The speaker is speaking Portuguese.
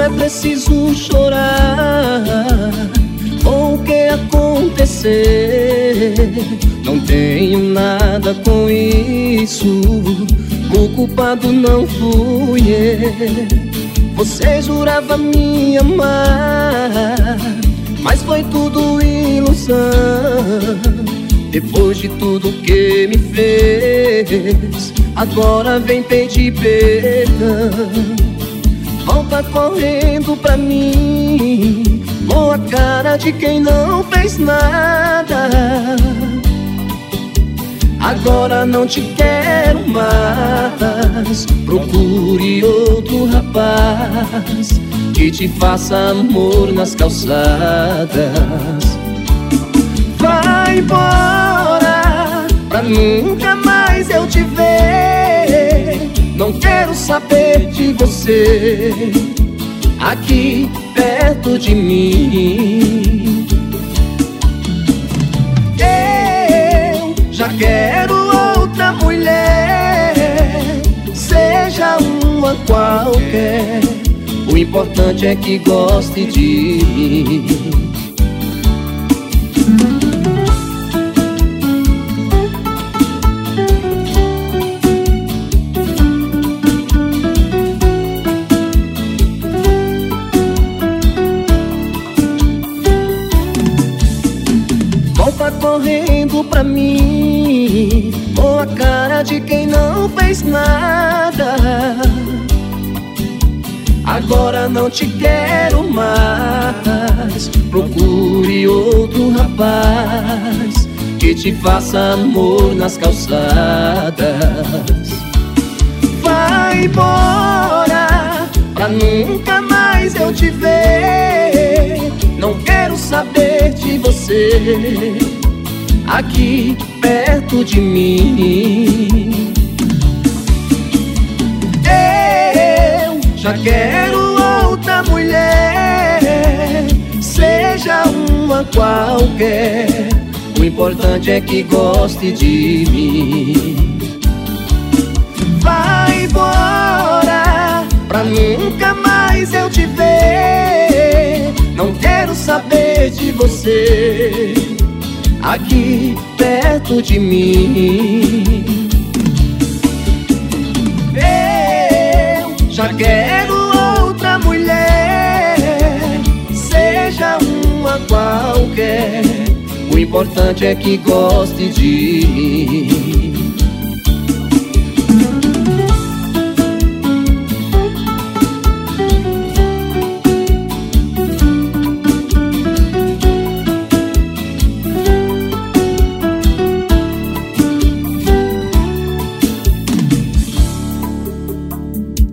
preciso chorar com o que acontecer. Não tenho nada com isso, o culpado não fui eu. Você jurava me amar, mas foi tudo ilusão. Depois de tudo que me fez, agora vem pedir perdão. Volta correndo pra mim, com a cara de quem não fez nada. Agora não te quero mais, procure outro rapaz que te faça amor nas calçadas. Vai embora, pra nunca mais eu te ver. Não quero saber de você aqui perto de mim. Eu já quero outra mulher, seja uma qualquer. O importante é que goste de mim. Volta correndo pra mim, com a cara de quem não fez nada. Agora não te quero mais, procure outro rapaz que te faça amor nas calçadas. Vai embora, pra nunca mais eu te ver. Não quero saber de você aqui perto de mim. Eu já quero outra mulher, seja uma qualquer. O importante é que goste de mim. Vai embora, pra nunca mais eu te ver. Não quero saber de você aqui perto de mim. Eu já quero outra mulher, seja uma qualquer. O importante é que goste de mim.